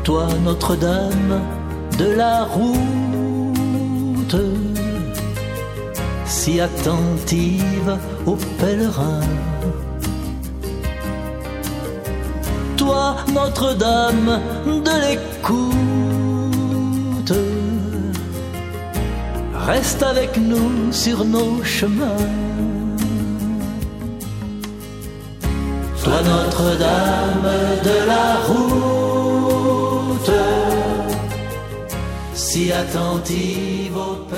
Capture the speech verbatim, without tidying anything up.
Toi Notre-Dame de la route, si attentive aux pèlerins. Toi Notre-Dame de l'écoute, reste avec nous sur nos chemins. Toi Notre-Dame de la route, si attentive aux